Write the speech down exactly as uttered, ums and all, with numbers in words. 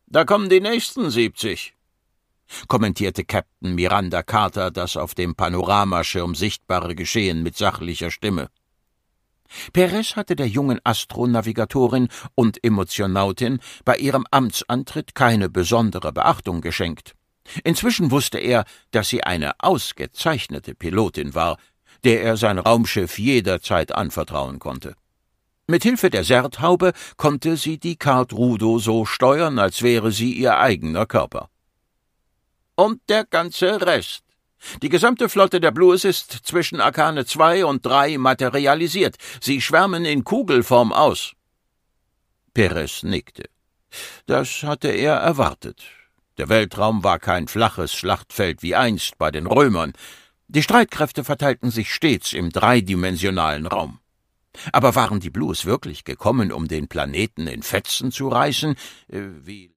»Da kommen die nächsten siebzig«, kommentierte Captain Miranda Carter das auf dem Panoramaschirm sichtbare Geschehen mit sachlicher Stimme. Perez hatte der jungen Astronavigatorin und Emotionautin bei ihrem Amtsantritt keine besondere Beachtung geschenkt. Inzwischen wusste er, dass sie eine ausgezeichnete Pilotin war, der er sein Raumschiff jederzeit anvertrauen konnte. Mit Hilfe der Serthaube konnte sie die Carte Rudo so steuern, als wäre sie ihr eigener Körper. Und der ganze Rest. Die gesamte Flotte der Blues ist zwischen Arkane zwei und drei materialisiert. Sie schwärmen in Kugelform aus. Perez nickte. Das hatte er erwartet. Der Weltraum war kein flaches Schlachtfeld wie einst bei den Römern. Die Streitkräfte verteilten sich stets im dreidimensionalen Raum. Aber waren die Blues wirklich gekommen, um den Planeten in Fetzen zu reißen, äh, wie